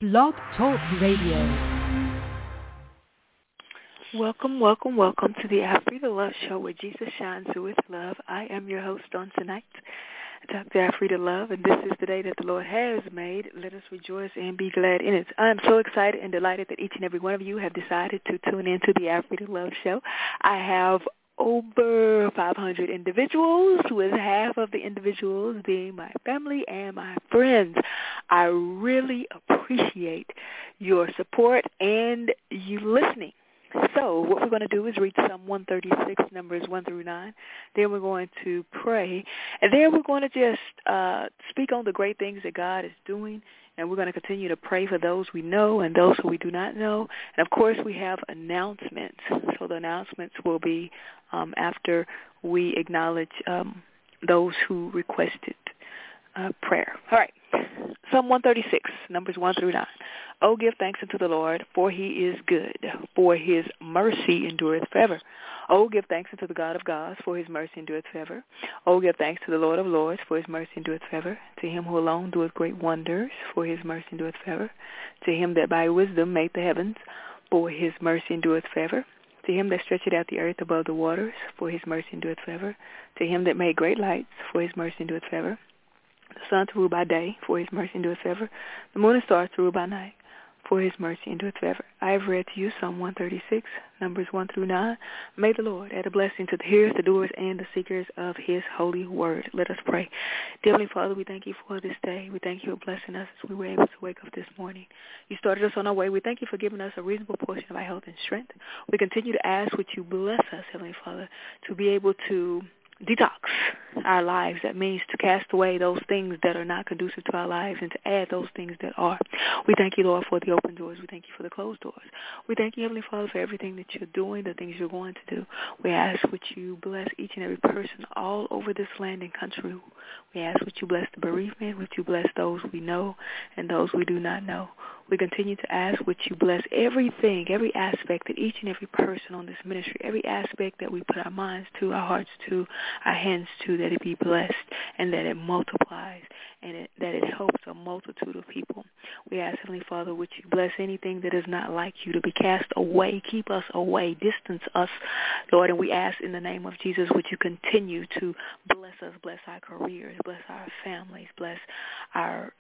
Blog Talk Radio. Welcome, welcome, welcome to the Afrida Love Show where Jesus shines with love. I am your host on tonight, Dr. Afrida Love, and this is the day that the Lord has made. Let us rejoice and be glad in it. I am so excited and delighted that each and every one of you have decided to tune into the Afrida Love Show. I have over 500 individuals, with half of the individuals being my family and my friends. I really appreciate your support and you listening. So what we're going to do is read Psalm 136, numbers 1 through 9. Then we're going to pray. And then we're going to just speak on the great things that God is doing. And we're going to continue to pray for those we know and those who we do not know. And, of course, we have announcements. So the announcements will be after we acknowledge those who requested prayer. All right. Psalm 136, numbers 1 through 9. Oh, give thanks unto the Lord, for he is good, for his mercy endureth forever. Oh, give thanks unto the God of gods, for his mercy endureth forever. Oh, give thanks to the Lord of lords, for his mercy endureth forever. To him who alone doeth great wonders, for his mercy endureth forever. To him that by wisdom made the heavens, for his mercy endureth forever. To him that stretcheth out the earth above the waters, for his mercy endureth forever. To him that made great lights, for his mercy endureth forever. The sun to rule by day, for his mercy endureth forever. The moon and stars to rule by night, for his mercy endureth forever. I have read to you Psalm 136, numbers 1 through 9. May the Lord add a blessing to the hearers, the doers, and the seekers of his holy word. Let us pray. Dear Heavenly Father, we thank you for this day. We thank you for blessing us as we were able to wake up this morning. You started us on our way. We thank you for giving us a reasonable portion of our health and strength. We continue to ask would you bless us, Heavenly Father, to be able to detox our lives. That means to cast away those things that are not conducive to our lives and to add those things that are. We thank you, Lord, for the open doors. We thank you for the closed doors. We thank you, Heavenly Father, for everything that you're doing, the things you're going to do. We ask would you bless each and every person all over this land and country. We ask would you bless the bereavement, would you bless those we know and those we do not know. We continue to ask would you bless everything, every aspect that each and every person on this ministry, every aspect that we put our minds to, our hearts to, our hands to, that it be blessed and that it multiplies and that it helps a multitude of people. We ask, Heavenly Father, would you bless anything that is not like you to be cast away, keep us away, distance us, Lord, and we ask in the name of Jesus, would you continue to bless us, bless our careers, bless our families, bless our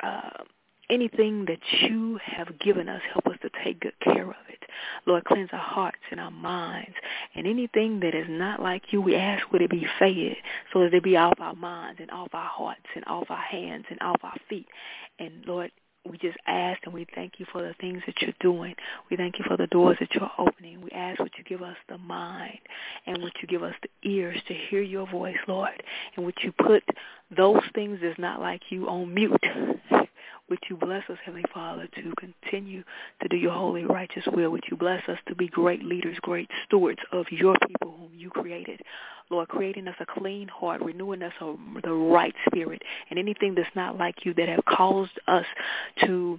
anything that you have given us, help us to take good care of it. Lord, cleanse our hearts and our minds. And anything that is not like you, we ask would it be fed so that it be off our minds and off our hearts and off our hands and off our feet. And Lord, we just ask and we thank you for the things that you're doing. We thank you for the doors that you're opening. We ask would you give us the mind and would you give us the ears to hear your voice, Lord. And would you put those things that's not like you on mute. Would you bless us, Heavenly Father, to continue to do your holy, righteous will? Would you bless us to be great leaders, great stewards of your people whom you created? Lord, creating us a clean heart, renewing us the right spirit, and anything that's not like you that have caused us to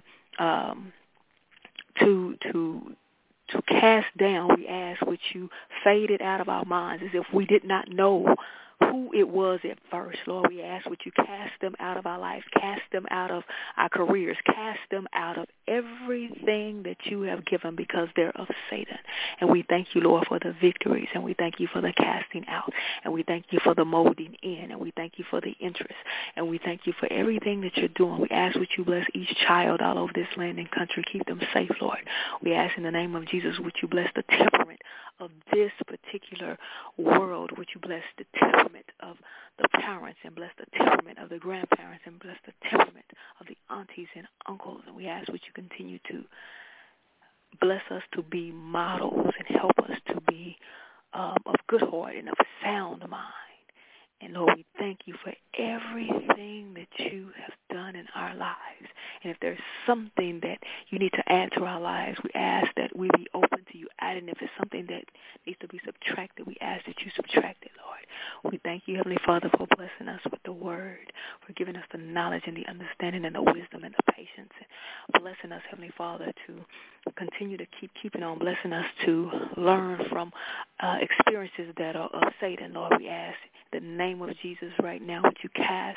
cast down, we ask, would you fade it out of our minds as if we did not know who it was at first. Lord, we ask would you cast them out of our lives, cast them out of our careers, cast them out of everything that you have given because they're of Satan. And we thank you, Lord, for the victories, and we thank you for the casting out, and we thank you for the molding in, and we thank you for the interest, and we thank you for everything that you're doing. We ask would you bless each child all over this land and country, keep them safe, Lord. We ask in the name of Jesus, would you bless the temperament of this particular world? Would you bless the temperament of the parents and bless the temperament of the grandparents and bless the temperament of the aunties and uncles? And we ask would you continue to bless us to be models and help us to be of good heart and of sound mind. And Lord, we thank you for everything that you have done in our lives. And if there's something that you need to add to our lives, we ask that we be open to you adding. If it's something that needs to be subtracted, we ask that you subtract it, Lord. We thank you, Heavenly Father, for blessing us with the word, for giving us the knowledge and the understanding and the wisdom and the patience, and blessing us, Heavenly Father, to continue to keeping on, blessing us to learn from experiences that are of Satan, Lord. We ask in the name of Jesus right now, would you cast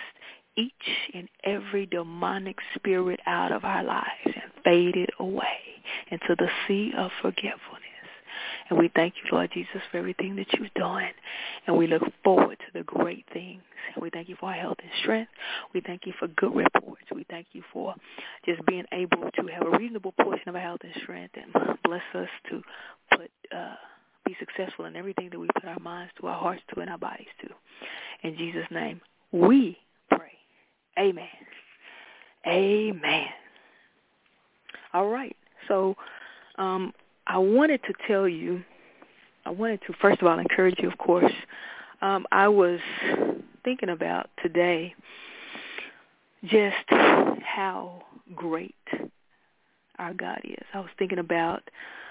each and every demonic spirit out of our lives and fade it away into the sea of forgetfulness. And we thank you, Lord Jesus, for everything that you've done. And we look forward to the great things. And we thank you for our health and strength. We thank you for good reports. We thank you for just being able to have a reasonable portion of our health and strength, and bless us to be successful in everything that we put our minds to, our hearts to, and our bodies to. In Jesus' name, we pray. Amen. Amen. All right. So I wanted to first of all encourage you, of course. I was thinking about today just how great our God is. I was thinking about,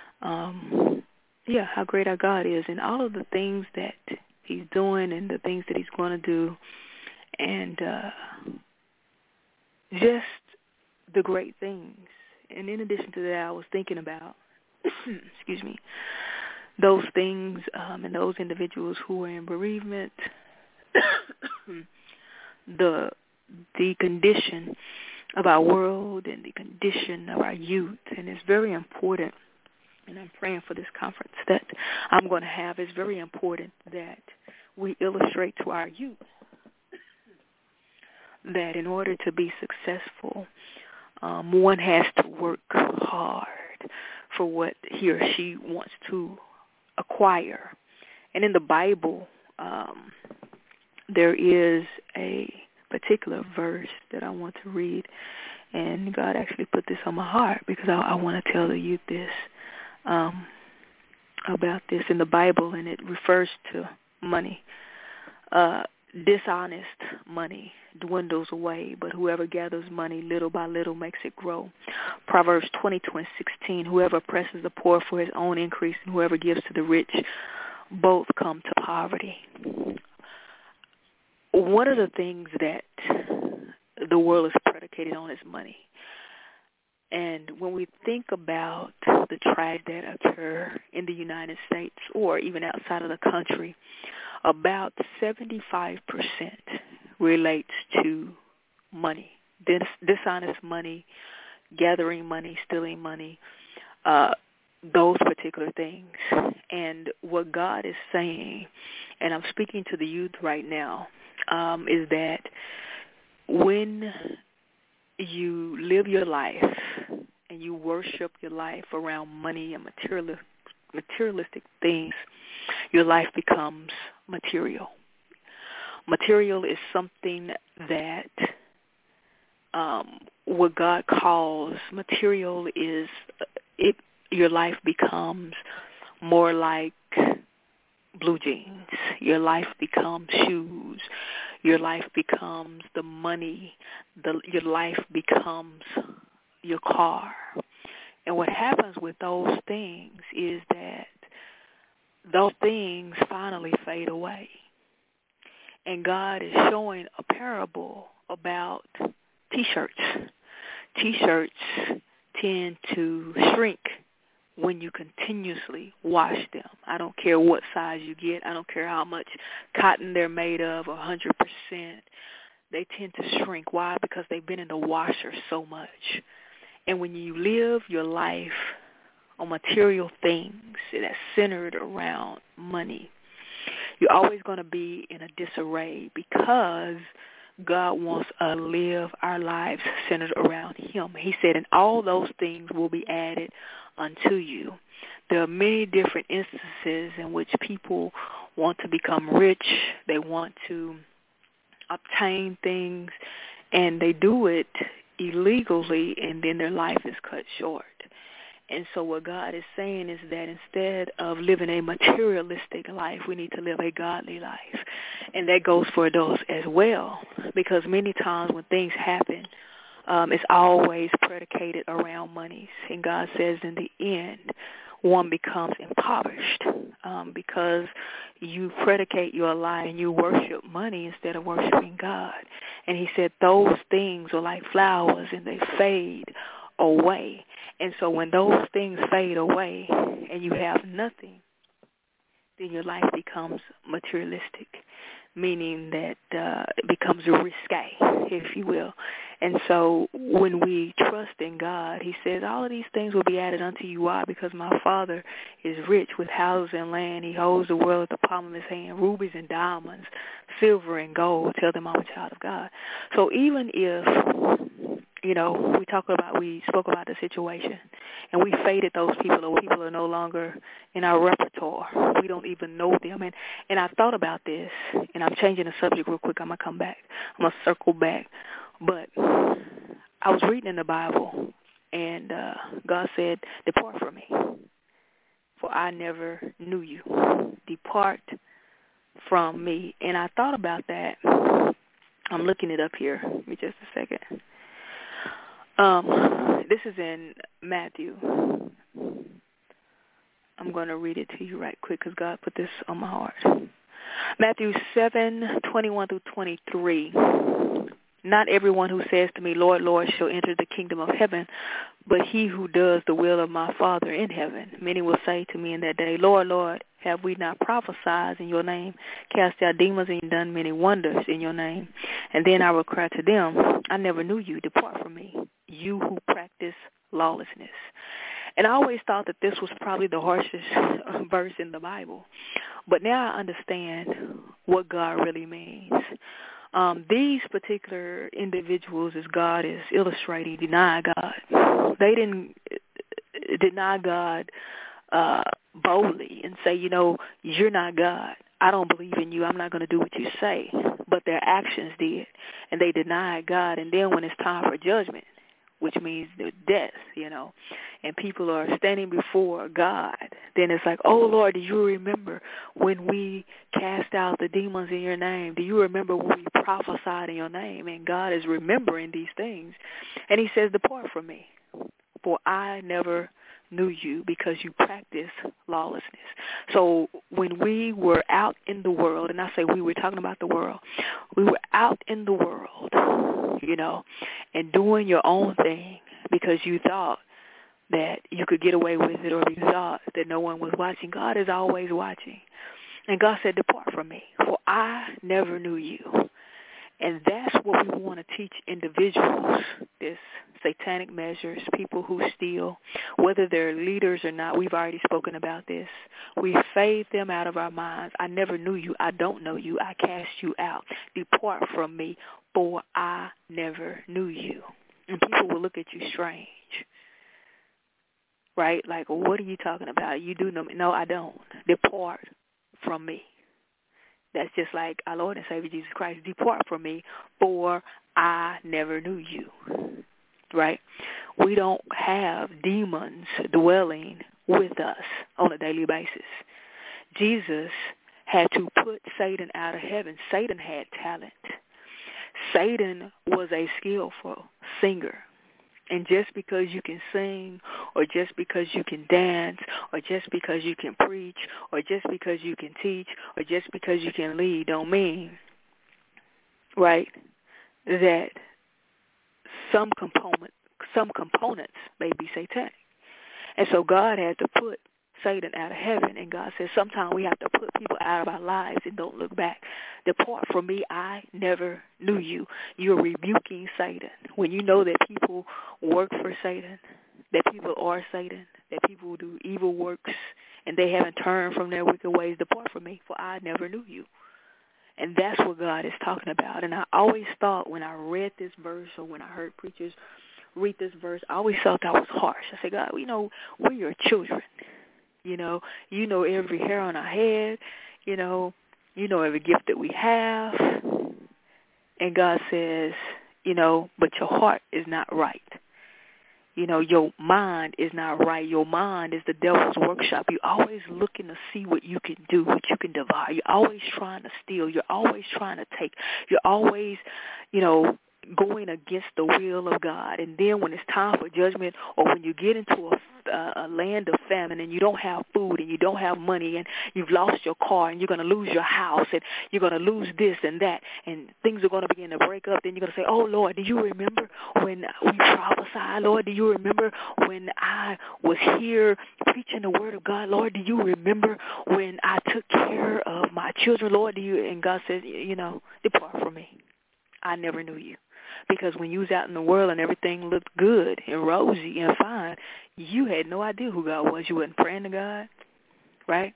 how great our God is and all of the things that he's doing and the things that he's going to do, and just the great things. And in addition to that, I was thinking about, excuse me, those things and those individuals who are in bereavement, the condition of our world and the condition of our youth. And it's very important, and I'm praying for this conference that I'm going to have. It's very important that we illustrate to our youth that in order to be successful, one has to work hard for what he or she wants to acquire. And in the Bible, there is a particular verse that I want to read, and God actually put this on my heart because I want to tell the youth this, about this in the Bible, and it refers to money. Dishonest money dwindles away, but whoever gathers money little by little makes it grow. Proverbs 20:16, whoever oppresses the poor for his own increase and whoever gives to the rich, both come to poverty. One of the things that the world is predicated on is money. And when we think about the tragedies that occur in the United States or even outside of the country, about 75% relates to money, dishonest money, gathering money, stealing money, those particular things. And what God is saying, and I'm speaking to the youth right now, is that when you live your life and you worship your life around money and materialistic things, your life becomes material. Material is something that what God calls material is your life becomes more like blue jeans. Your life becomes shoes. Your life becomes the money. Your life becomes your car. And what happens with those things is that those things finally fade away. And God is showing a parable about T-shirts. T-shirts tend to shrink when you continuously wash them. I don't care what size you get. I don't care how much cotton they're made of, 100%. They tend to shrink. Why? Because they've been in the washer so much. And when you live your life on material things that's centered around money, you're always going to be in a disarray because God wants us to live our lives centered around him. He said, and all those things will be added unto you. There are many different instances in which people want to become rich. They want to obtain things, and they do it illegally, and then their life is cut short. And so what God is saying is that instead of living a materialistic life, we need to live a godly life. And that goes for adults as well, because many times when things happen, it's always predicated around money. And God says in the end, one becomes impoverished because you predicate your life and you worship money instead of worshiping God. And he said those things are like flowers and they fade away. And so when those things fade away and you have nothing, then your life becomes materialistic, meaning that it becomes risque. if you will. And so when we trust in God, he says, all of these things will be added unto you. Why? Because my Father is rich with houses and land. He holds the world at the palm of his hand, rubies and diamonds, silver and gold. Tell them I'm a child of God. So even if, we spoke about the situation and we faded those people, or people are no longer in our repertoire. We don't even know them. And I thought about this, and I'm changing the subject real quick. I'm going to come back. I'm going to circle back. But I was reading in the Bible, and God said, depart from me, for I never knew you. Depart from me. And I thought about that. I'm looking it up here. Give me just a second. This is in Matthew. I'm going to read it to you right quick because God put this on my heart. Matthew 7:21 through 23. Not everyone who says to me, Lord, Lord, shall enter the kingdom of heaven, but he who does the will of my Father in heaven. Many will say to me in that day, Lord, Lord, have we not prophesied in your name, cast out demons, and done many wonders in your name? And then I will cry to them, I never knew you. Depart from me, you who practice lawlessness. And I always thought that this was probably the harshest verse in the Bible. But now I understand what God really means. These particular individuals, as God is illustrating, deny God. They didn't deny God boldly and say, you're not God. I don't believe in you. I'm not going to do what you say. But their actions did, and they denied God. And then when it's time for judgment, which means death, and people are standing before God, then it's like, oh, Lord, do you remember when we cast out the demons in your name? Do you remember when we prophesied in your name? And God is remembering these things. And he says, depart from me, for I never knew you, because you practice lawlessness. So when we were out in the world, and I say we were talking about the world, we were out in the world, and doing your own thing because you thought that you could get away with it, or you thought that no one was watching. God is always watching. And God said, depart from me, for I never knew you. And that's what we want to teach individuals, this satanic measures, people who steal, whether they're leaders or not. We've already spoken about this. We fade them out of our minds. I never knew you. I don't know you. I cast you out. Depart from me, for I never knew you. And people will look at you strange, right? Like, well, what are you talking about? You do know me. No, I don't. Depart from me. That's just like our Lord and Savior Jesus Christ. Depart from me, for I never knew you, right? We don't have demons dwelling with us on a daily basis. Jesus had to put Satan out of heaven. Satan had talent. Satan was a skillful singer. And just because you can sing, or just because you can dance, or just because you can preach, or just because you can teach, or just because you can lead, don't mean, right, that some components may be satanic. And so God had to put Satan out of heaven, and God says sometimes we have to put people out of our lives and don't look back. Depart from me, I never knew you. You're rebuking Satan. When you know that people work for Satan, that people are Satan, that people do evil works, and they haven't turned from their wicked ways, depart from me, for I never knew you. And that's what God is talking about. And I always thought when I read this verse, or when I heard preachers read this verse, I always thought that was harsh. I said, God, we're your children. You know every hair on our head, you know every gift that we have. And God says, but your heart is not right. Your mind is not right. Your mind is the devil's workshop. You're always looking to see what you can do, what you can devour. You're always trying to steal. You're always trying to take. You're always, going against the will of God. And then when it's time for judgment, or when you get into a land of famine and you don't have food and you don't have money and you've lost your car and you're going to lose your house and you're going to lose this and that and things are going to begin to break up, then you're going to say, oh, Lord, do you remember when we prophesied? Lord, do you remember when I was here preaching the word of God? Lord, do you remember when I took care of my children? Lord, do you? And God says, depart from me. I never knew you. Because when you was out in the world and everything looked good and rosy and fine, you had no idea who God was. You wasn't praying to God, right?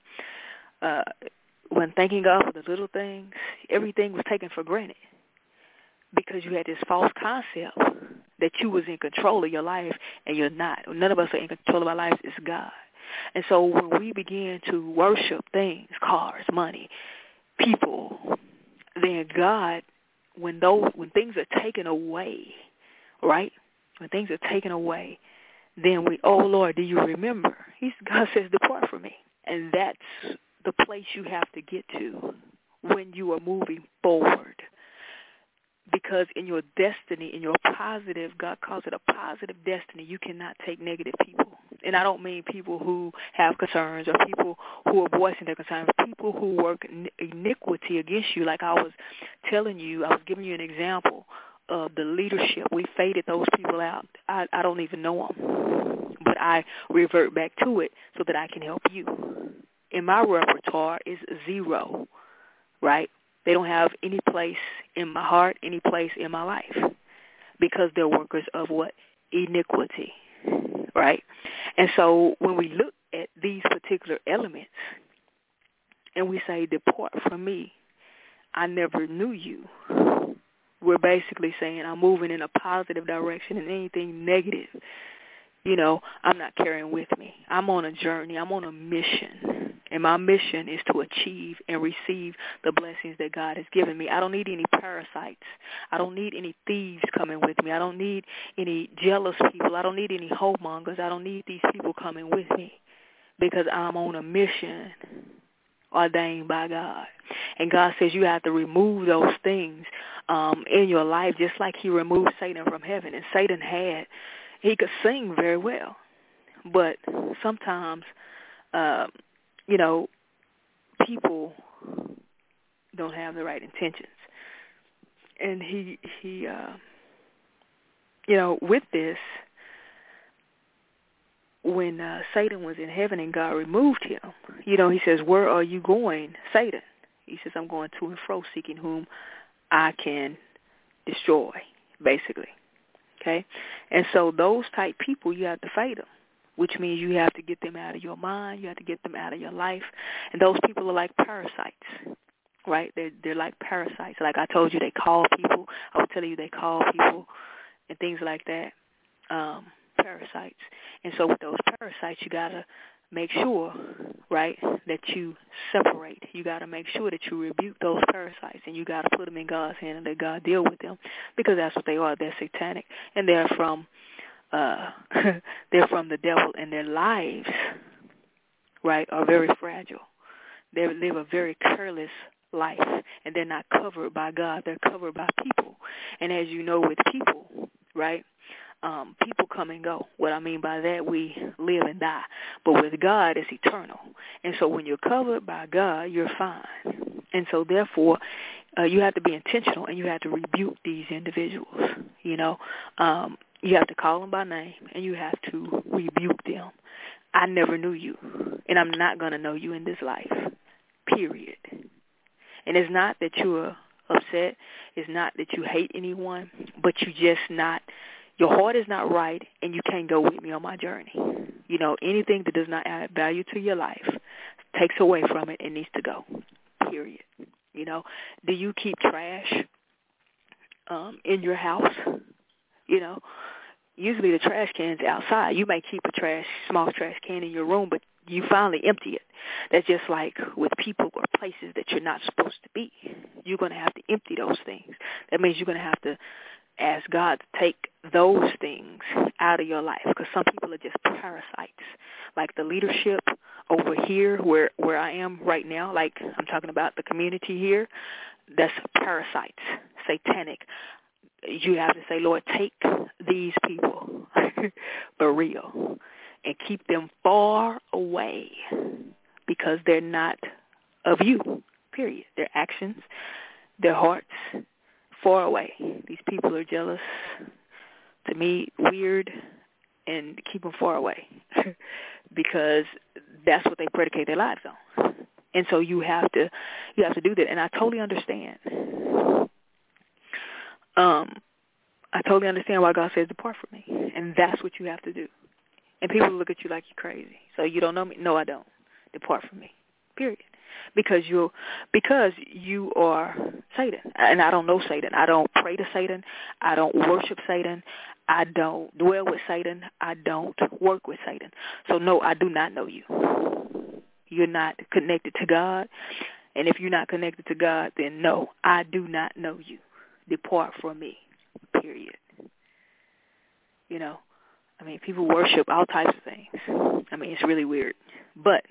When thanking God for the little things, everything was taken for granted because you had this false concept that you was in control of your life, and you're not. None of us are in control of our lives. It's God. And so when we begin to worship things, cars, money, people, then God, when things are taken away, right? When things are taken away, then oh Lord, do you remember? God says, depart from me. And that's the place you have to get to when you are moving forward. Because in your destiny, in your positive, God calls it a positive destiny, you cannot take negative people. And I don't mean people who have concerns or people who are voicing their concerns, people who work iniquity against you. Like I was telling you, I was giving you an example of the leadership. We faded those people out. I don't even know them, but I revert back to it so that I can help you. In my repertoire is zero, right? They don't have any place in my heart, any place in my life, because they're workers of what? Iniquity, right? And so when we look at these particular elements and we say, depart from me, I never knew you, we're basically saying I'm moving in a positive direction, and anything negative, I'm not carrying with me. I'm on a journey. I'm on a mission. And my mission is to achieve and receive the blessings that God has given me. I don't need any parasites. I don't need any thieves coming with me. I don't need any jealous people. I don't need any homemongers. I don't need these people coming with me, because I'm on a mission ordained by God. And God says you have to remove those things in your life, just like he removed Satan from heaven. And Satan he could sing very well, but sometimes, people don't have the right intentions. And he with this, when Satan was in heaven and God removed him, he says, where are you going, Satan? He says, I'm going to and fro, seeking whom I can destroy, basically. Okay? And so those type people, you have to fight them, which means you have to get them out of your mind. You have to get them out of your life. And those people are like parasites, right? They're like parasites. Like I told you, they call people. I was telling you they call people and things like that, parasites. And so with those parasites, you got to make sure, right, that you separate. You got to make sure that you rebuke those parasites, and you got to put them in God's hand and let God deal with them, because that's what they are. They're satanic, and they're from the devil, and their lives, right, are very fragile. They live a very careless life, and they're not covered by God. They're covered by people. And as you know, with people, right, people come and go. What I mean by that, we live and die. But with God, it's eternal. And so when you're covered by God, you're fine. And so therefore, you have to be intentional, and you have to rebuke these individuals. You have to call them by name, and you have to rebuke them. I never knew you, and I'm not going to know you in this life, period. And it's not that you're upset. It's not that you hate anyone, but your heart is not right, and you can't go with me on my journey. Anything that does not add value to your life, takes away from it, and needs to go, period. Do you keep trash in your house? Usually the trash can's outside. You may keep a small trash can in your room, but you finally empty it. That's just like with people or places that you're not supposed to be. You're going to have to empty those things. That means you're going to have to ask God to take those things out of your life, because some people are just parasites. Like the leadership over here where I am right now, like I'm talking about the community here, that's parasites, satanic. You have to say, Lord, take these people, for real, and keep them far away, because they're not of you, period. Their actions, their hearts, far away. These people are jealous, to me, weird, and keep them far away, because that's what they predicate their lives on. And so you have to do that, and I totally understand. I totally understand why God says depart from me. And that's what you have to do. And people look at you like you're crazy. So you don't know me? No, I don't. Depart from me. Period. Because you are Satan. And I don't know Satan. I don't pray to Satan. I don't worship Satan. I don't dwell with Satan. I don't work with Satan. So no, I do not know you. You're not connected to God. And if you're not connected to God, then no, I do not know you. Depart from me. Period. You know, I mean, people worship all types of things. I mean, it's really weird. But,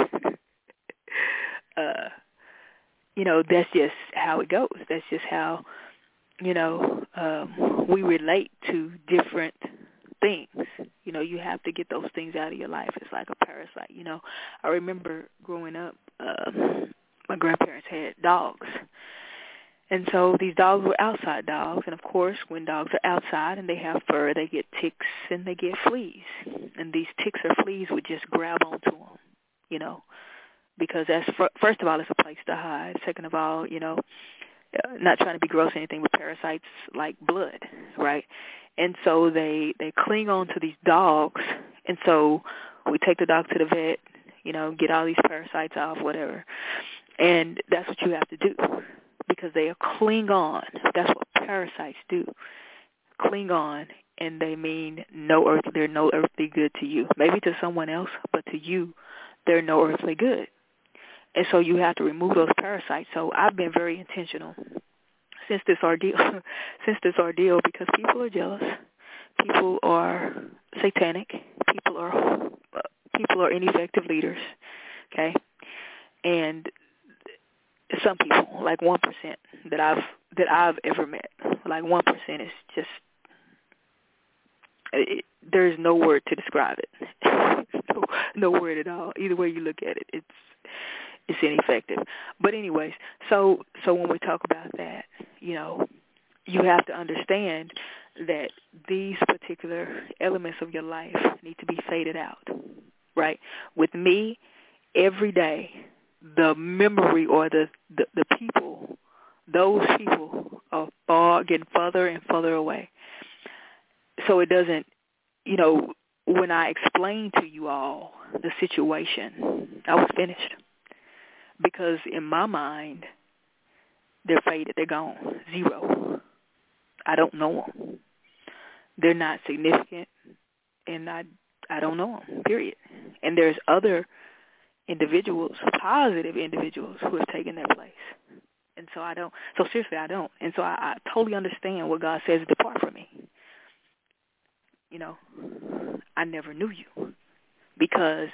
you know, that's just how it goes. That's just how, you know, we relate to different things. You know, you have to get those things out of your life. It's like a parasite. You know, I remember growing up, my grandparents had dogs. And so these dogs were outside dogs. And, of course, when dogs are outside and they have fur, they get ticks and they get fleas. And these ticks or fleas would just grab onto them, you know, because that's, first of all, it's a place to hide. Second of all, you know, not trying to be gross or anything, but parasites like blood, right? And so they cling on to these dogs. And so we take the dog to the vet, you know, get all these parasites off, whatever. And that's what you have to do. Because they cling on. That's what parasites do. Cling on, and they mean they're no earthly good to you. Maybe to someone else, but to you, they're no earthly good. And so you have to remove those parasites. So I've been very intentional since this ordeal, because people are jealous. People are satanic. People are ineffective leaders. Okay, and some people, like 1% that I've ever met, like 1% is just, there's no word to describe it. no word at all. Either way you look at it, it's ineffective. But anyways, so when we talk about that, you know, you have to understand that these particular elements of your life need to be faded out, right? With me, every day, the memory or the people, those people are getting further and further away. So it doesn't, you know, when I explain to you all the situation, I was finished. Because in my mind, they're faded, they're gone, zero. I don't know them. They're not significant, and I don't know them, period. And there's other individuals, positive individuals, who have taken their place. And so I don't. So seriously, I don't. And so I totally understand what God says, depart from me. You know, I never knew you. Because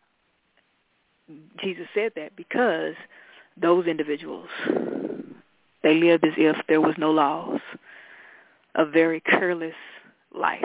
Jesus said that, because those individuals, they lived as if there was no laws, a very careless life,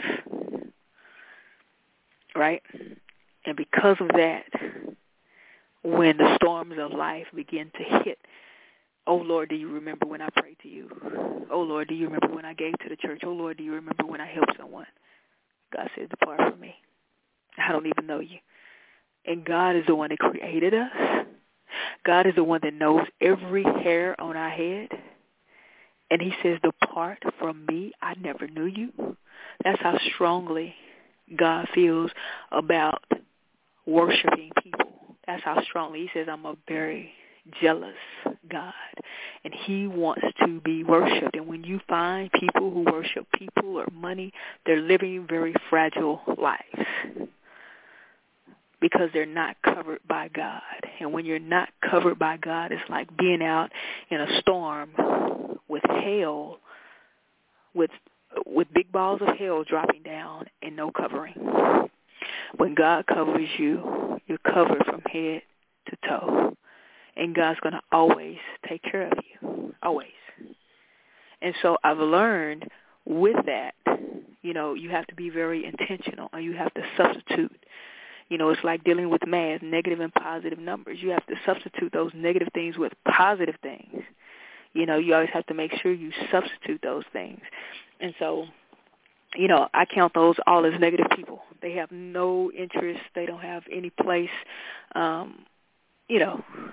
right? And because of that, when the storms of life begin to hit, oh, Lord, do you remember when I prayed to you? Oh, Lord, do you remember when I gave to the church? Oh, Lord, do you remember when I helped someone? God says, depart from me. I don't even know you. And God is the one that created us. God is the one that knows every hair on our head. And he says, depart from me. I never knew you. That's how strongly God feels about worshiping people. That's how strongly. He says, I'm a very jealous God, and he wants to be worshipped. And when you find people who worship people or money, they're living very fragile lives because they're not covered by God. And when you're not covered by God, it's like being out in a storm with hail, with big balls of hail dropping down and no covering. When God covers you, you're covered from head to toe. And God's going to always take care of you, always. And so I've learned with that, you know, you have to be very intentional, and you have to substitute. You know, it's like dealing with math, negative and positive numbers. You have to substitute those negative things with positive things. You know, you always have to make sure you substitute those things. And so, you know, I count those all as negative people. They have no interest. They don't have any place. You know,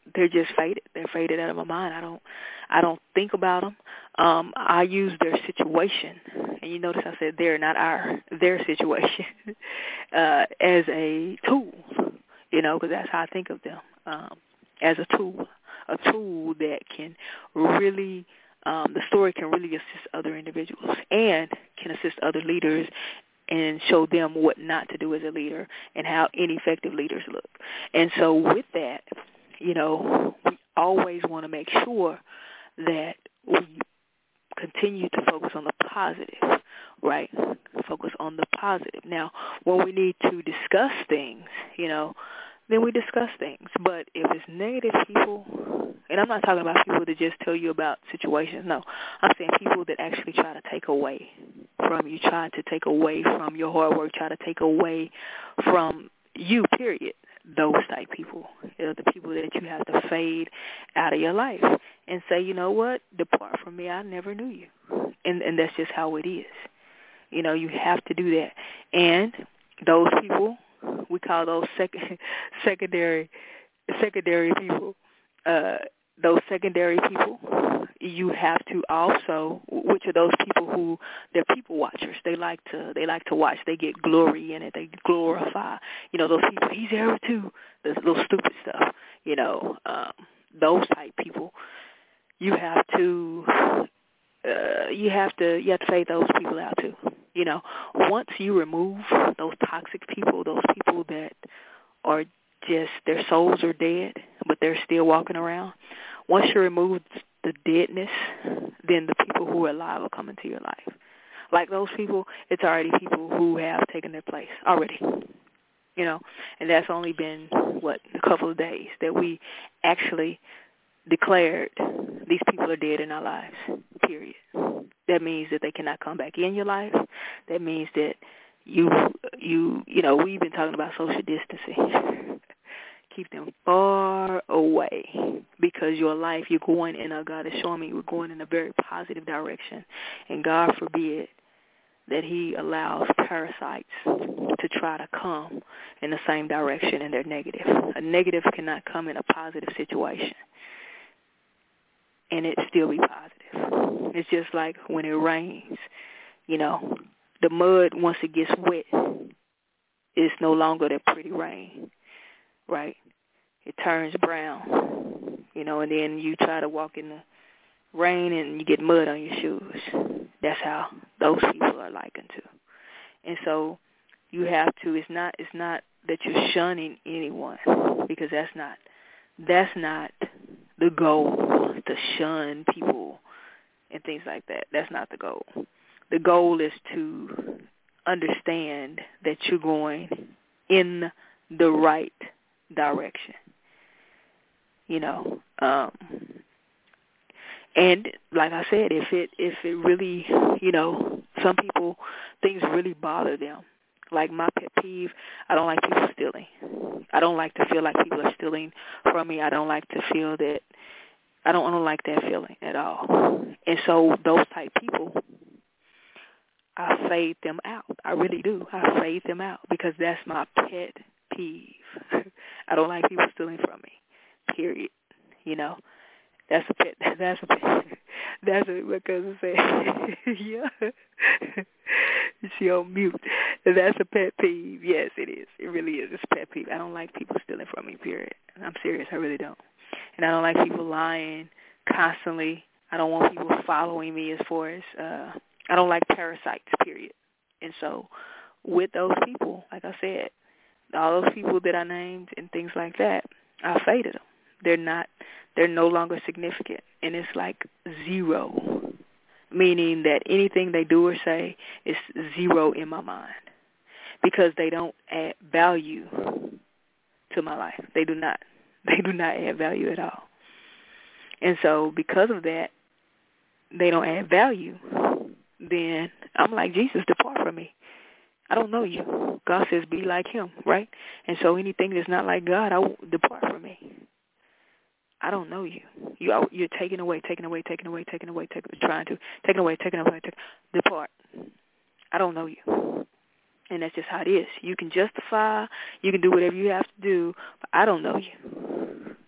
they're just faded. They're faded out of my mind. I don't think about them. I use their situation, and you notice I said their situation as a tool, because that's how I think of them, as a tool that can really, the story can really assist other individuals and can assist other leaders and show them what not to do as a leader and how ineffective leaders look. And so with that, we always want to make sure that we continue to focus on the positive, right? Focus on the positive. Now, when we need to discuss things, then we discuss things. But if it's negative people, and I'm not talking about people that just tell you about situations. No, I'm saying people that actually try to take away from you, try to take away from your hard work, try to take away from you, period. Those type people, the people that you have to fade out of your life and say, you know what, depart from me, I never knew you. And that's just how it is. You have to do that. And those people, we call those secondary people. Those secondary people, you have to also, which are those people who, they're people watchers. They like to watch. They get glory in it. They glorify, those people. He's there too. The little stupid stuff, those type people. You have to fade those people out too. Once you remove those toxic people, those people that are just, their souls are dead, but they're still walking around. Once you remove the deadness, then the people who are alive will come into your life. Like those people, it's already people who have taken their place already. And that's only been, a couple of days that we actually declared these people are dead in our lives, period. That means that they cannot come back in your life. That means that we've been talking about social distancing. Keep them far away, because your life, you're going in God is showing me you're going in a very positive direction. And God forbid that he allows parasites to try to come in the same direction, and they're negative. A negative cannot come in a positive situation and it still be positive. It's just like when it rains, the mud, once it gets wet, it's no longer that pretty rain, right? It turns brown, and then you try to walk in the rain and you get mud on your shoes. That's how those people are likened to. And so you have to, it's not that you're shunning anyone, because that's not the goal, to shun people and things like that. That's not the goal. The goal is to understand that you're going in the right direction. And like I said, if it really, some people, things really bother them. Like my pet peeve, I don't like people stealing. I don't like to feel like people are stealing from me. I don't like to feel that, I don't like that feeling at all. And so those type people, I fade them out. I really do. I fade them out, because that's my pet peeve. I don't like people stealing from me, period. That's a pet. That's because I say, yeah. She on mute. That's a pet peeve. Yes, it is. It really is. It's a pet peeve. I don't like people stealing from me, period. I'm serious. I really don't. And I don't like people lying constantly. I don't want people following me as far as, I don't like parasites, period. And so with those people, like I said, all those people that I named and things like that, I faded them. They're no longer significant. And it's like zero, meaning that anything they do or say is zero in my mind, because they don't add value to my life. They do not add value at all. And so because of that, they don't add value, then I'm like, Jesus, depart from me. I don't know you. God says be like him, right? And so anything that's not like God, I won't depart from me. I don't know you. You're taking away, trying to, depart. I don't know you. And that's just how it is. You can justify, you can do whatever you have to do, but I don't know you.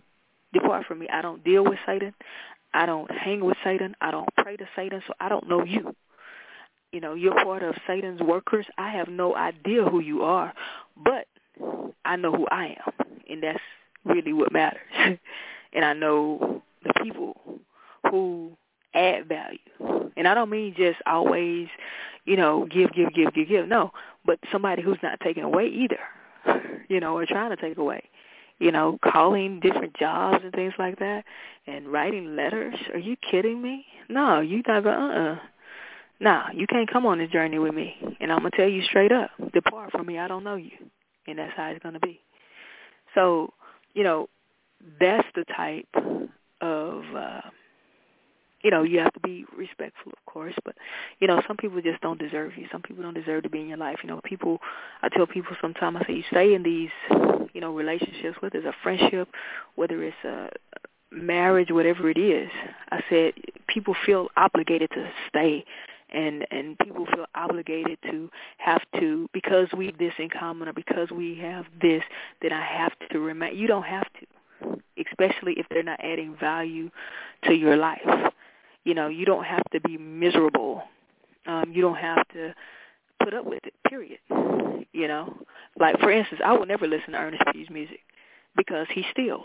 Depart from me. I don't deal with Satan. I don't hang with Satan. I don't pray to Satan, so I don't know you. You're part of Satan's workers. I have no idea who you are, but I know who I am, and that's really what matters. And I know the people who add value. And I don't mean just always, give. No, but somebody who's not taking away either, or trying to take away. Calling different jobs and things like that and writing letters. Are you kidding me? No, you not going Nah, you can't come on this journey with me. And I'm going to tell you straight up, depart from me, I don't know you. And that's how it's going to be. So, that's the type of, you have to be respectful, of course, but, some people just don't deserve you. Some people don't deserve to be in your life. I tell people sometimes, I say, you stay in these, relationships, whether it's a friendship, whether it's a marriage, whatever it is. I said, people feel obligated to stay, and people feel obligated to have to, because we have this in common or because we have this, then I have to remain. You don't have to, especially if they're not adding value to your life. You don't have to be miserable. You don't have to put up with it, period. Like, for instance, I would never listen to Ernest P's music because he steals,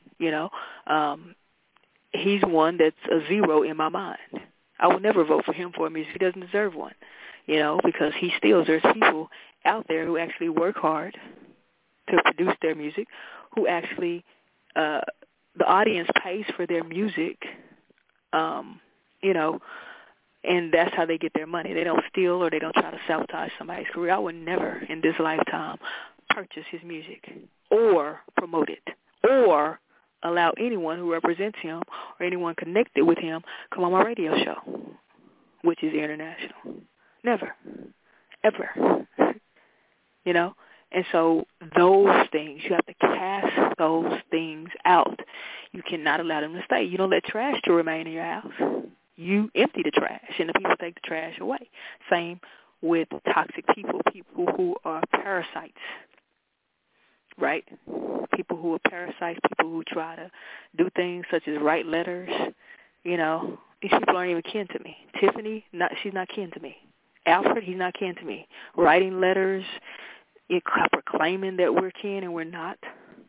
He's one that's a zero in my mind. I would never vote for him for music. He doesn't deserve one, because he steals. There's people out there who actually work hard to produce their music, who actually, the audience pays for their music, and that's how they get their money. They don't steal or they don't try to sabotage somebody's career. I would never in this lifetime purchase his music or promote it or allow anyone who represents him or anyone connected with him come on my radio show, which is international. Never. Ever. And so those things, you have to cast those things out. You cannot allow them to stay. You don't let trash to remain in your house. You empty the trash, and the people take the trash away. Same with toxic people who are parasites, right? People who are parasites, people who try to do things such as write letters. These people aren't even kin to me. Tiffany, she's not kin to me. Alfred, he's not kin to me. Writing letters, proclaiming that we're kin and we're not.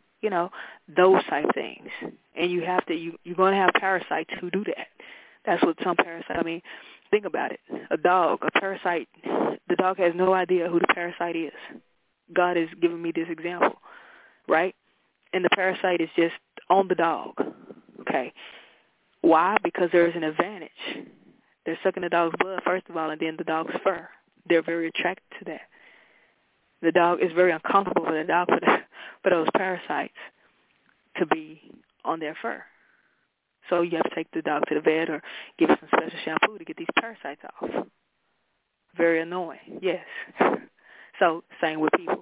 Those type things. And you're going to have parasites who do that. That's what some parasites, think about it. A dog, a parasite, the dog has no idea who the parasite is. God has given me this example, right? And the parasite is just on the dog, okay? Why? Because there's an advantage. They're sucking the dog's blood, first of all, and then the dog's fur. They're very attracted to that. The dog is very uncomfortable for the dog, for those parasites to be on their fur. So you have to take the dog to the vet or give it some special shampoo to get these parasites off. Very annoying, yes. So same with people.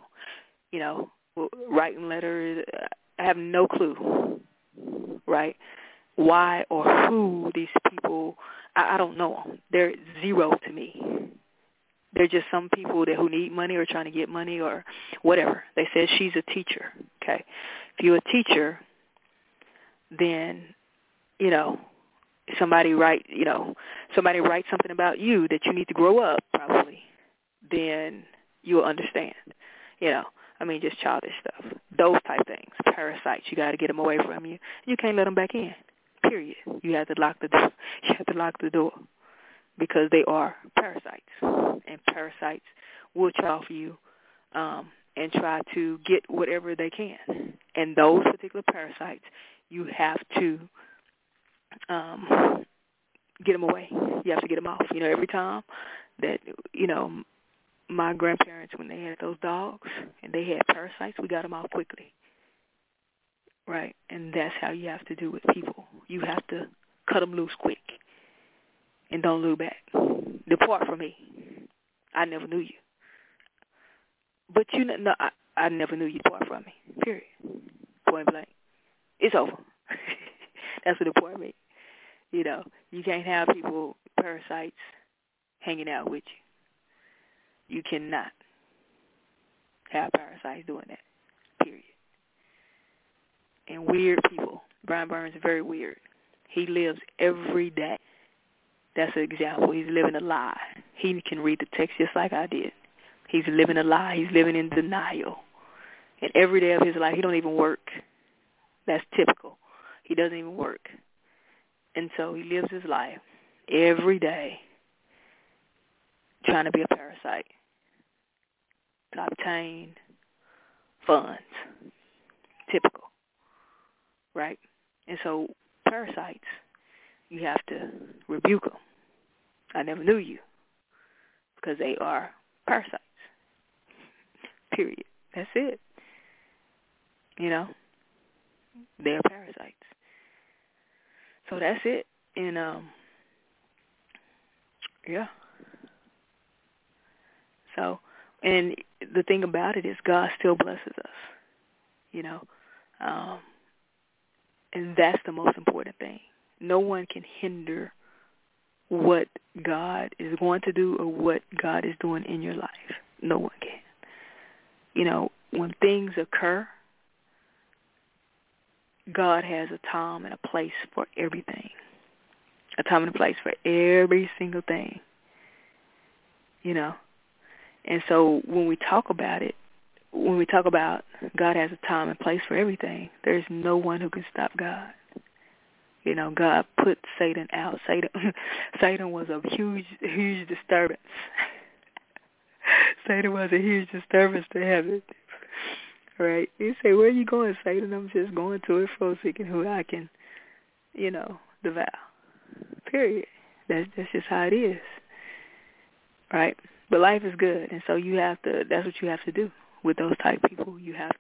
Writing letters, I have no clue, right, why or who these people, I don't know them. They're zero to me. They're just some people who need money or trying to get money or whatever. They said she's a teacher, okay. If you're a teacher, then somebody writes something about you that you need to grow up, probably, then you'll understand. Just childish stuff. Those type things, parasites. You got to get them away from you. You can't let them back in. Period. You have to lock the door. You have to lock the door because they are parasites, and parasites will chow for you and try to get whatever they can. And those particular parasites, you have to get them away. You have to get them off. Every time that, my grandparents, when they had those dogs and they had parasites, we got them off quickly. Right? And that's how you have to do with people. You have to cut them loose quick and don't look back. Depart from me. I never knew you. But I never knew you. Depart from me. Period. Point blank. It's over. That's what depart means. You can't have people, parasites, hanging out with you. You cannot have parasites doing that, period. And weird people, Brian Burns is very weird. He lives every day. That's an example. He's living a lie. He can read the text just like I did. He's living a lie. He's living in denial. And every day of his life, he don't even work. That's typical. He doesn't even work. And so he lives his life every day trying to be a parasite to obtain funds. Typical. Right? And so parasites, you have to rebuke them. I never knew you because they are parasites. Period. That's it. You know, they're parasites. So that's it. And, yeah. So, and the thing about it is God still blesses us, you know. And that's the most important thing. No one can hinder what God is going to do or what God is doing in your life. No one can. You know, when things occur, God has a time and a place for everything. A time and a place for every single thing. You know. And so when we talk about it, when we talk about God has a time and place for everything, there's no one who can stop God. You know, God put Satan out. Satan was a huge disturbance. Satan was a huge disturbance to heaven. Right? You say, where are you going, Satan? I'm just going to it for seeking who I can, you know, devour. Period. That's just how it is. Right? But life is good, and so you have to, that's what you have to do with those type of people. You have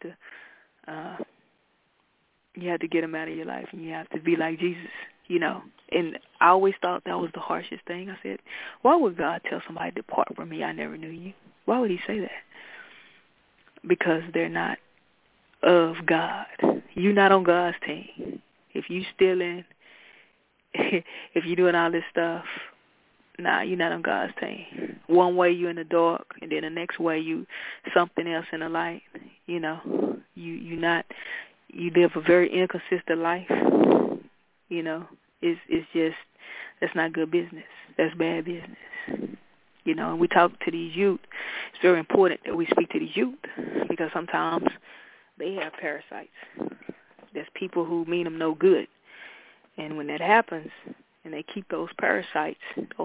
to get them out of your life, and you have to be like Jesus, you know. And I always thought that was the harshest thing. I said, why would God tell somebody to depart from me? I never knew you. Why would he say that? Because they're not of God. You're not on God's team. If you stealing, if you're doing all this stuff, nah, you're not on God's team. One way you're in the dark, and then the next way you something else in the light. You know, you live a very inconsistent life. You know, it's just, that's not good business. That's bad business. You know, and we talk to these youth. It's very important that we speak to these youth because sometimes they have parasites. There's people who mean them no good. And when that happens, and they keep those parasites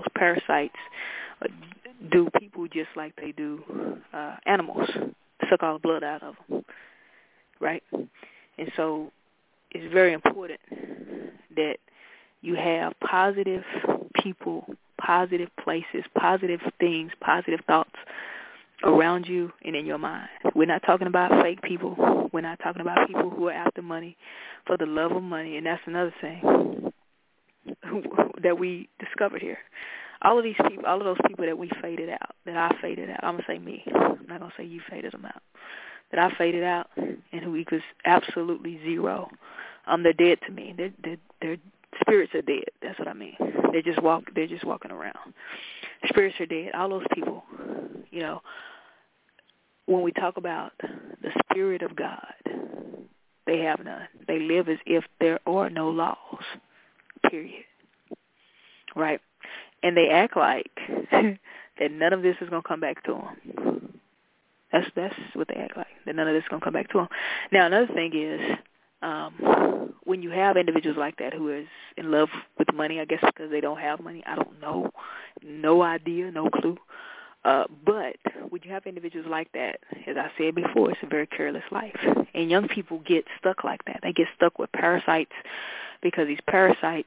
do people just like they do animals, suck all the blood out of them, right? And so it's very important that you have positive people, positive places, positive things, positive thoughts around you and in your mind. We're not talking about fake people. We're not talking about people who are after money for the love of money, and that's another thing that we discovered here. All of these people, all of those people that we faded out, that I faded out, I'm going to say me. I'm not going to say you faded them out. That I faded out and who equals absolutely zero. They're dead to me. Their spirits are dead. That's what I mean. They're just walking around. Spirits are dead. All those people, you know, when we talk about the Spirit of God, they have none. They live as if there are no laws, period. Right? And they act like that none of this is going to come back to them. That's what they act like, that none of this is going to come back to them. Now, another thing is, when you have individuals like that who is in love with money, I guess because they don't have money, I don't know, no idea, no clue. But when you have individuals like that, as I said before, it's a very careless life. And young people get stuck like that. They get stuck with parasites because these parasites,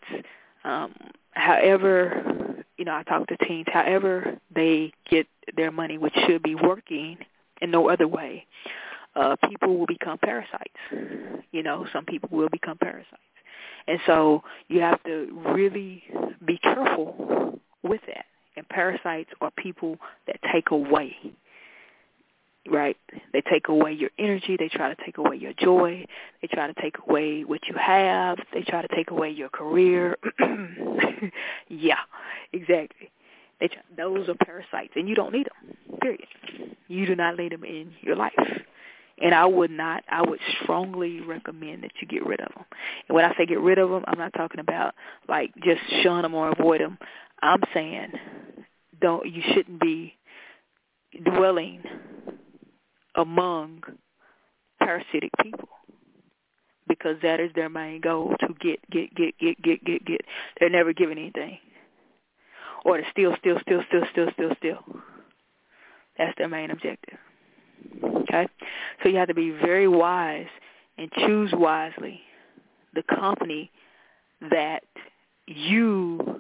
however, you know, I talk to teens, however they get their money, which should be working in no other way, people will become parasites. You know, some people will become parasites. And so you have to really be careful with that. And parasites are people that take away, right? They take away your energy. They try to take away your joy. They try to take away what you have. They try to take away your career. Yeah, exactly. Those are parasites, and you don't need them, period. You do not need them in your life. And I would strongly recommend that you get rid of them. And when I say get rid of them, I'm not talking about like just shun them or avoid them. I'm saying you shouldn't be dwelling among parasitic people, because that is their main goal, to get. They're never giving anything. Or to steal. That's their main objective. Okay? So you have to be very wise and choose wisely the company that you,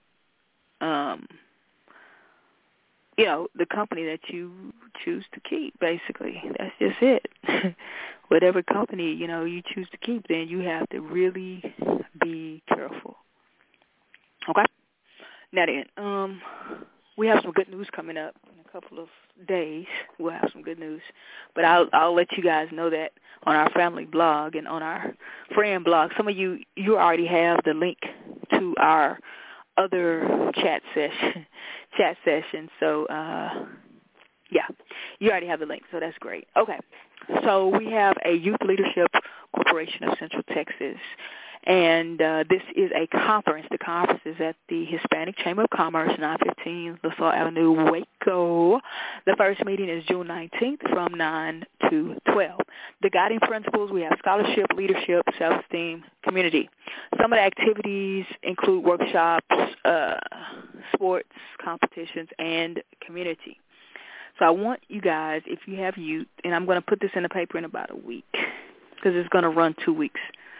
the company that you choose to keep, basically. That's just it. Whatever company, you choose to keep, then you have to really be careful. Okay? Now then, we have some good news coming up in a couple of days. We'll have some good news. But I'll let you guys know that on our family blog and on our friend blog. Some of you already have the link to our other chat session. So, yeah, you already have the link, so that's great. Okay, so we have a Youth Leadership Corporation of Central Texas, and this is a conference. The conference is at the Hispanic Chamber of Commerce, 915 LaSalle Avenue, Waco. The first meeting is June 19th from 9 to 12. The guiding principles, we have scholarship, leadership, self-esteem, community. Some of the activities include workshops, sports, competitions, and community. So I want you guys, if you have youth, and I'm going to put this in the paper in about a week, because it's going to run 2 weeks.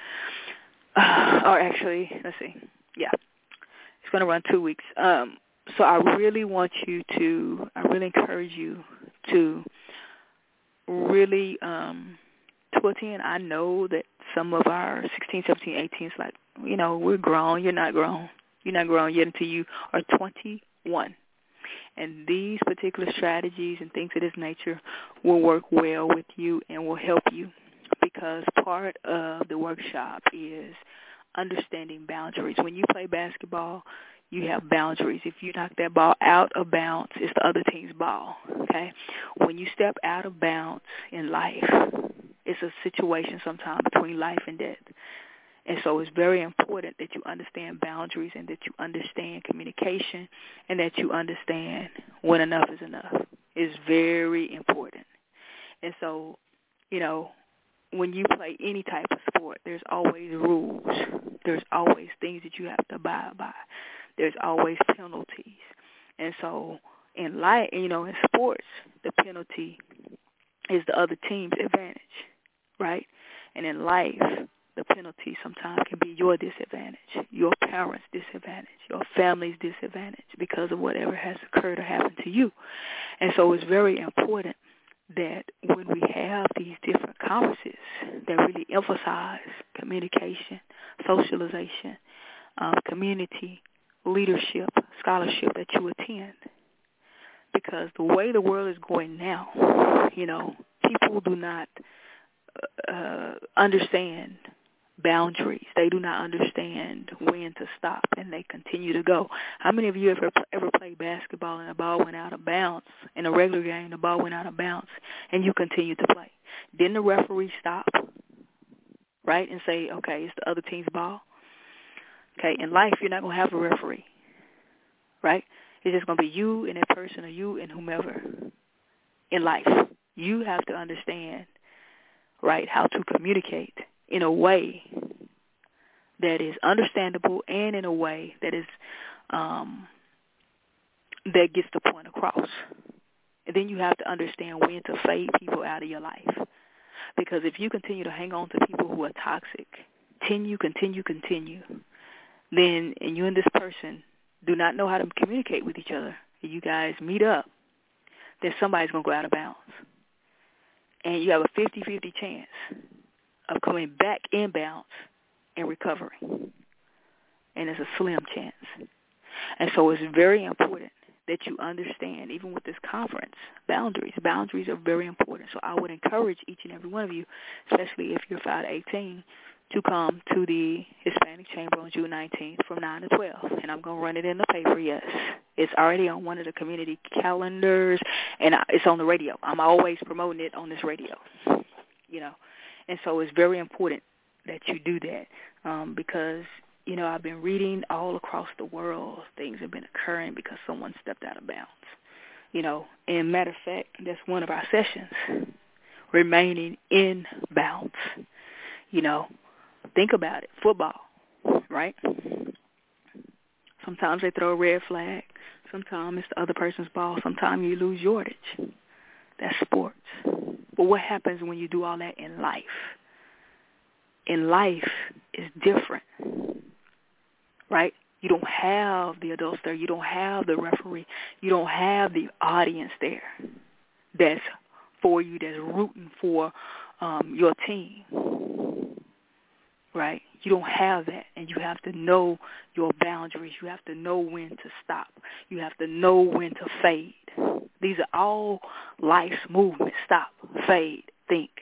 Or actually, let's see. Yeah, it's going to run 2 weeks. So I really encourage you to really to attend. I know that some of our 16, 17, 18s, like, we're grown. You're not grown. You're not grown yet until you are 21. And these particular strategies and things of this nature will work well with you and will help you, because part of the workshop is understanding boundaries. When you play basketball, you have boundaries. If you knock that ball out of bounds, it's the other team's ball, okay? When you step out of bounds in life, it's a situation sometimes between life and death. And so it's very important that you understand boundaries and that you understand communication and that you understand when enough is enough. It's very important. And so, when you play any type of sport, there's always rules. There's always things that you have to abide by. There's always penalties. And so in life, in sports, the penalty is the other team's advantage, right? And in life, the penalty sometimes can be your disadvantage, your parents' disadvantage, your family's disadvantage because of whatever has occurred or happened to you. And so it's very important that when we have these different conferences that really emphasize communication, socialization, community, leadership, scholarship, that you attend. Because the way the world is going now, people do not understand boundaries. They do not understand when to stop, and they continue to go. How many of you ever played basketball and the ball went out of bounds? In a regular game, the ball went out of bounds, and you continue to play. Didn't the referee stop, right, and say, okay, it's the other team's ball? Okay, in life, you're not going to have a referee, right? It's just going to be you and that person, or you and whomever in life. You have to understand, right, how to communicate in a way that is understandable and in a way that is that gets the point across. And then you have to understand when to fade people out of your life. Because if you continue to hang on to people who are toxic, continue, then, and you and this person do not know how to communicate with each other, you guys meet up, then somebody's going to go out of bounds. And you have a 50-50 chance of coming back in bounds and recovering. And it's a slim chance. And so it's very important that you understand, even with this conference, boundaries. Boundaries are very important. So I would encourage each and every one of you, especially if you're 5 to 18, to come to the Hispanic Chamber on June 19th from 9 to 12. And I'm going to run it in the paper, yes. It's already on one of the community calendars, and it's on the radio. I'm always promoting it on this radio. And so it's very important that you do that because, I've been reading all across the world. Things have been occurring because someone stepped out of bounds. And matter of fact, that's one of our sessions, remaining in bounds. Think about it. Football, right? Sometimes they throw a red flag. Sometimes it's the other person's ball. Sometimes you lose yardage. That's sports. But what happens when you do all that in life? In life, it's different, right? You don't have the adults there. You don't have the referee. You don't have the audience there that's for you, that's rooting for your team, right? You don't have that, and you have to know your boundaries. You have to know when to stop. You have to know when to fade. These are all life's movements. Stop, fade, think,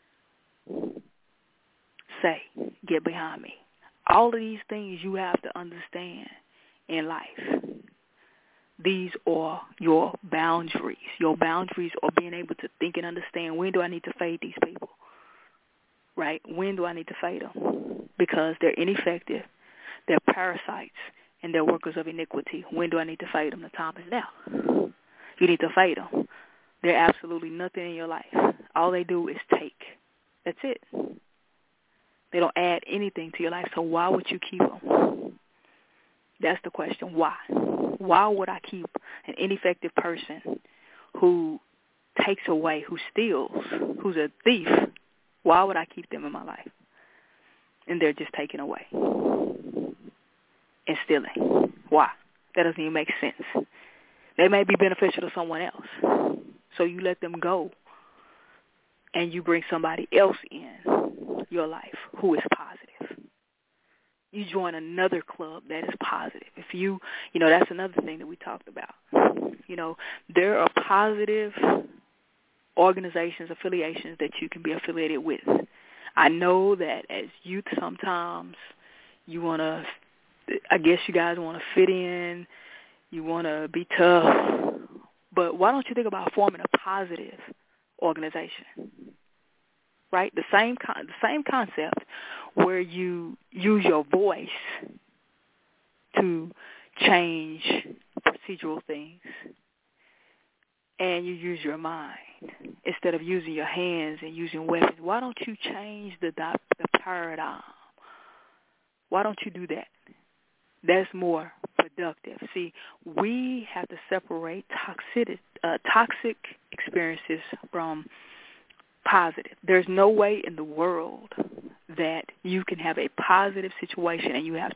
say, get behind me. All of these things you have to understand in life. These are your boundaries. Your boundaries are being able to think and understand, when do I need to fade these people? Right? When do I need to fade them? Because they're ineffective, they're parasites, and they're workers of iniquity. When do I need to fade them? The time is now. You need to fade them. They're absolutely nothing in your life. All they do is take. That's it. They don't add anything to your life, so why would you keep them? That's the question. Why? Why would I keep an ineffective person who takes away, who steals, who's a thief? Why would I keep them in my life? And they're just taking away and stealing. Why? That doesn't even make sense. They may be beneficial to someone else. So you let them go and you bring somebody else in your life who is positive. You join another club that is positive. If you that's another thing that we talked about. There are positive organizations, affiliations that you can be affiliated with. I know that as youth sometimes you want to, I guess you guys want to fit in, you want to be tough, but why don't you think about forming a positive organization, right? The same concept where you use your voice to change procedural things, and you use your mind instead of using your hands and using weapons. Why don't you change the paradigm? Why don't you do that? That's more productive. See, we have to separate toxic experiences from positive. There's no way in the world that you can have a positive situation and you have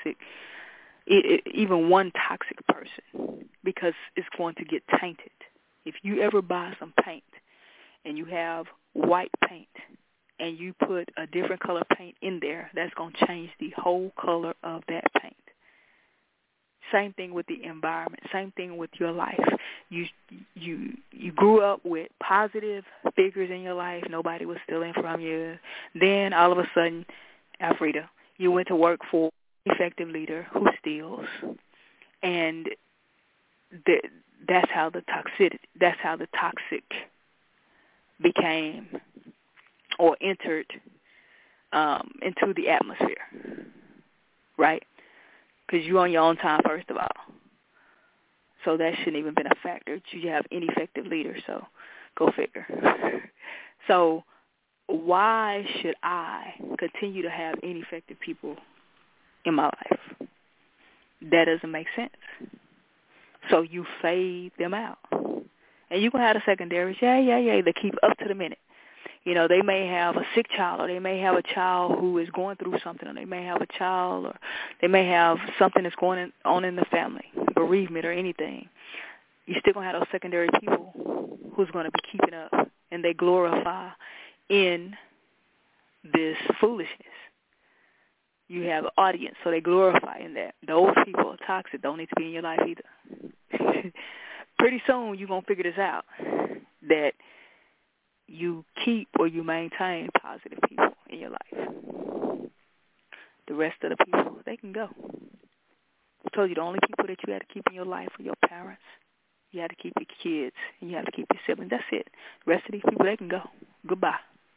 even one toxic person, because it's going to get tainted. If you ever buy some paint and you have white paint and you put a different color paint in there, that's going to change the whole color of that paint. Same thing with the environment. Same thing with your life. You grew up with positive figures in your life. Nobody was stealing from you. Then all of a sudden, Alfreda, you went to work for an effective leader who steals, and that's how the toxic became or entered into the atmosphere, right? Because you're on your own time, first of all. So that shouldn't even been a factor. You have ineffective leaders, so go figure. So why should I continue to have ineffective people in my life? That doesn't make sense. So you fade them out. And you can have the secondaries, they keep up to the minute. They may have a sick child, or they may have a child who is going through something, or they may have a child, or they may have something that's going on in the family, bereavement or anything. You're still going to have those secondary people who's going to be keeping up, and they glorify in this foolishness. You have an audience, so they glorify in that. Those people are toxic, don't need to be in your life either. Pretty soon you're going to figure this out, that you keep or you maintain positive people in your life. The rest of the people, they can go. I told you the only people that you had to keep in your life were your parents. You had to keep your kids, and you have to keep your siblings. That's it. The rest of these people, they can go. Goodbye.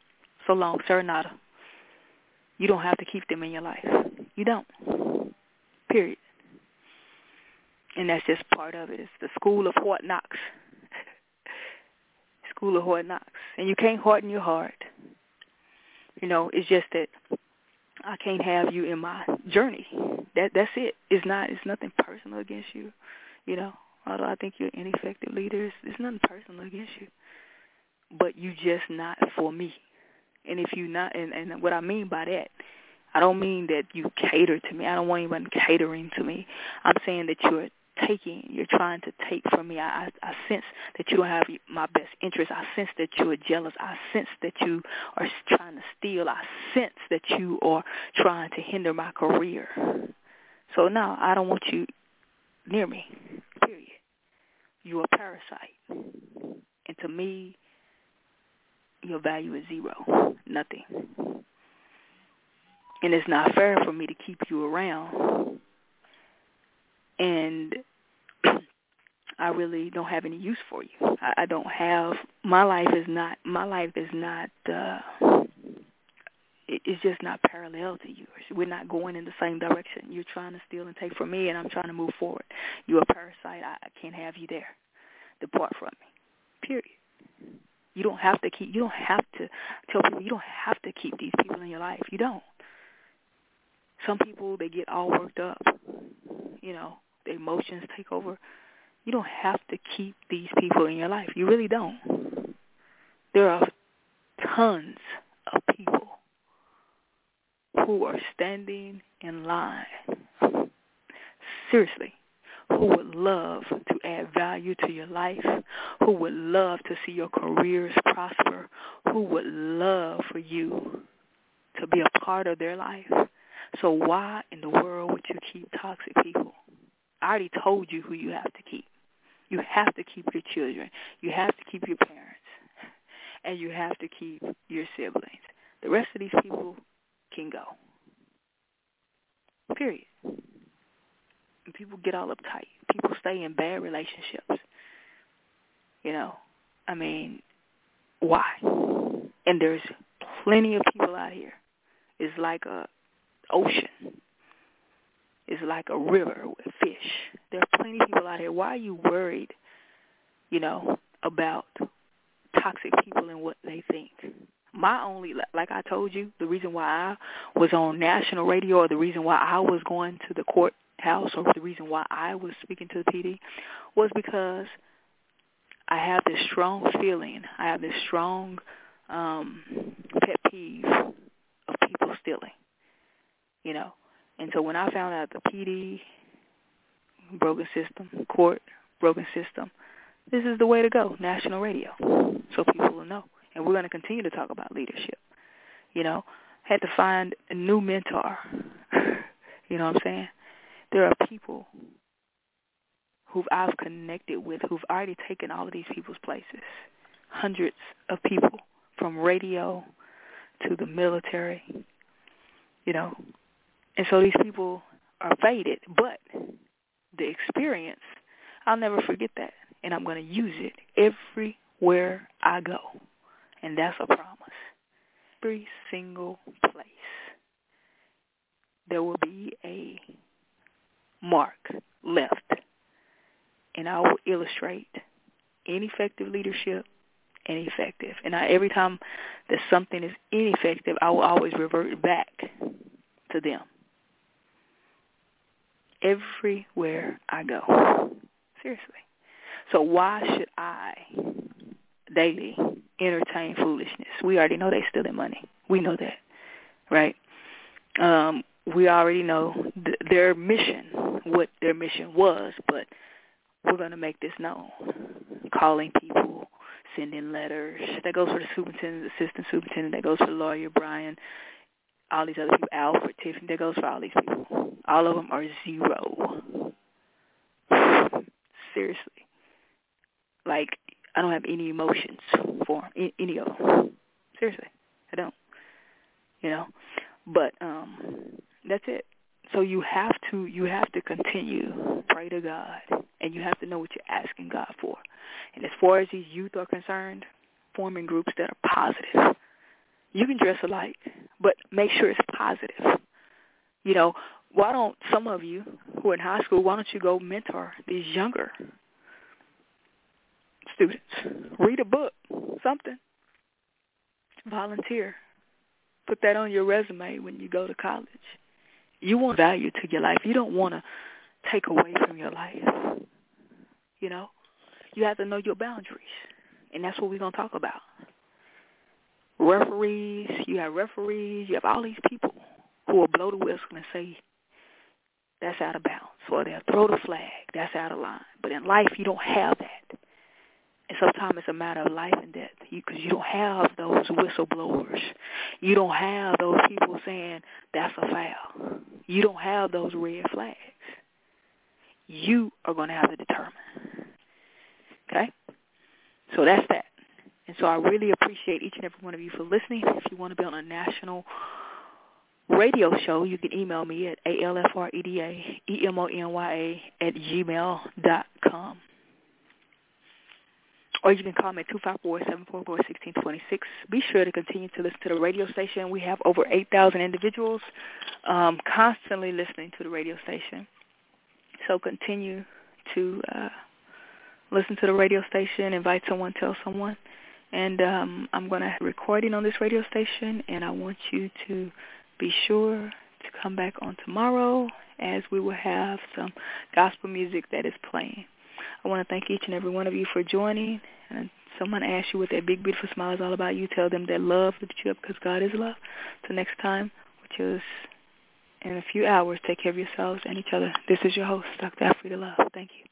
so long, serenata. You don't have to keep them in your life. You don't. Period. And that's just part of it. It's the school of Fort Knox. School of Fort Knox. And you can't harden your heart. It's just that I can't have you in my journey. That's it. It's nothing personal against you. Although I think you're an ineffective leader, it's nothing personal against you. But you just not for me. And if you not, and what I mean by that, I don't mean that you cater to me. I don't want anyone catering to me. I'm saying that you're trying to take from me. I sense that you don't have my best interest. I sense that you are jealous. I sense that you are trying to steal. I sense that you are trying to hinder my career. So no, I don't want you near me, period. You are a parasite. And to me, your value is zero, nothing. And it's not fair for me to keep you around. And I really don't have any use for you. I don't have, my life is not, it's just not parallel to yours. We're not going in the same direction. You're trying to steal and take from me, and I'm trying to move forward. You're a parasite. I can't have you there. Depart from me, period. You don't have to tell people, you don't have to keep these people in your life. You don't. Some people, they get all worked up. Their emotions take over. You don't have to keep these people in your life. You really don't. There are tons of people who are standing in line, seriously, who would love to add value to your life, who would love to see your careers prosper, who would love for you to be a part of their life. So why in the world would you keep toxic people? I already told you who you have to keep. You have to keep your children. You have to keep your parents. And you have to keep your siblings. The rest of these people can go. Period. And people get all uptight. People stay in bad relationships. Why? And there's plenty of people out here. It's like a ocean. It's like a river with fish. There are plenty of people out here. Why are you worried, about toxic people and what they think? Like I told you, the reason why I was on national radio, or the reason why I was going to the courthouse, or the reason why I was speaking to the PD, was because I have this strong feeling, I have this strong pet peeve of people stealing, And so when I found out the PD, broken system, court, broken system, this is the way to go, national radio, so people will know. And we're going to continue to talk about leadership. Had to find a new mentor. You know what I'm saying? There are people who I've connected with who've already taken all of these people's places. Hundreds of people, from radio to the military, And so these people are faded, but the experience, I'll never forget that. And I'm going to use it everywhere I go. And that's a promise. Every single place, there will be a mark left. And I will illustrate ineffective leadership and effective. And every time that something is ineffective, I will always revert back to them. Everywhere I go. Seriously. So why should I daily entertain foolishness? We already know they stealing money. We know that, right? We already know their mission, what their mission was, but we're going to make this known. Calling people, sending letters. That goes for the superintendent, assistant superintendent. That goes for the lawyer, Brian. All these other people, Alfred, Tiffany. That goes for all these people. All of them are zero. Seriously. Like, I don't have any emotions for them, any of them. Seriously, I don't. But that's it. So you have to continue, pray to God, and you have to know what you're asking God for. And as far as these youth are concerned, forming groups that are positive, You can dress alike, but make sure it's positive. You know, why don't some of you who are in high school, why don't you go mentor these younger students? Read a book, something. Volunteer. Put that on your resume when you go to college. You want value to your life. You don't want to take away from your life. You know, you have to know your boundaries, and that's what we're going to talk about. Referees, you have all these people who will blow the whistle and say, that's out of bounds, or they'll throw the flag, that's out of line. But in life, you don't have that. And sometimes it's a matter of life and death, because you don't have those whistleblowers. You don't have those people saying, that's a foul. You don't have those red flags. You are going to have to determine. Okay? So that's that. And so I really appreciate each and every one of you for listening. If you want to be on a national radio show, you can email me at alfredaemonya@gmail.com. Or you can call me at 254-744-1626. Be sure to continue to listen to the radio station. We have over 8,000 individuals constantly listening to the radio station. So continue to listen to the radio station, invite someone, tell someone. And I'm going to have a recording on this radio station, and I want you to be sure to come back on tomorrow, as we will have some gospel music that is playing. I want to thank each and every one of you for joining. And someone asks you what that big, beautiful smile is all about, you tell them that love lifts you up, because God is love. Till next time, which is in a few hours, take care of yourselves and each other. This is your host, Dr. Alfreda Love. Thank you.